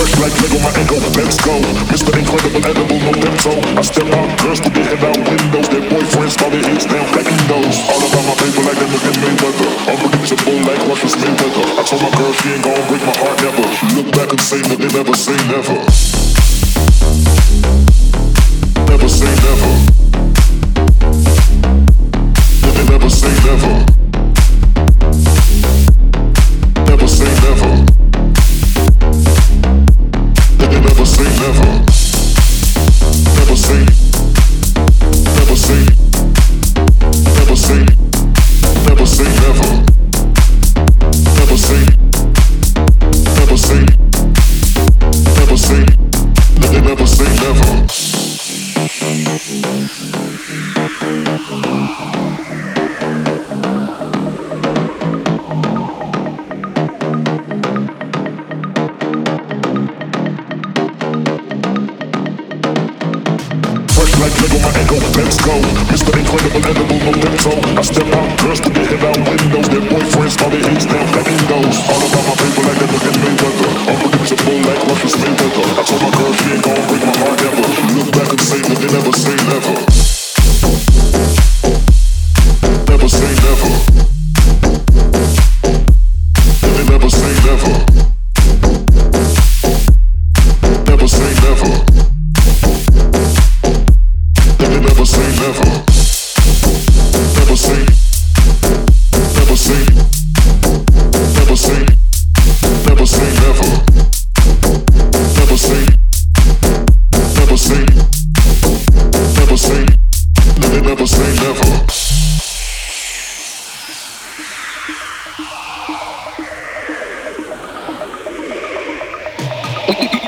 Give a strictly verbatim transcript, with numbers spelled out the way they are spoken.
Like Lego, my ego, let's go. Mister Incredible, edible, no bento. I step out, girls put their head out windows. Their boyfriends call their hits down, cracking those. All about my paper like them again Mayweather. Unpredictable like Russia's Mayweather. I told my girl she ain't gon' break my heart never. She look back and say that they never say never. Never say never. That they never say never. Never say never. That they never say never. Never say. Never say. Never say. Never say never. Never say. Never say. Never say. That they never say never. Like Lego, my ego, let's go. Mister Incredible, edible, no bento. I step out, girls put their head out windows. Their boyfriends call their hits down, cracking those. All about my paper like them again Mayweather. Unpredictable like Russia's Mayweather. I told my girl she ain't gon' break my heart ever. She look back and say that they never say never. Never say never. That they never say never. Never say never. Never say never. Never say. Never say. Never say. Never say never. Never say. Never say. Never say. They never say never.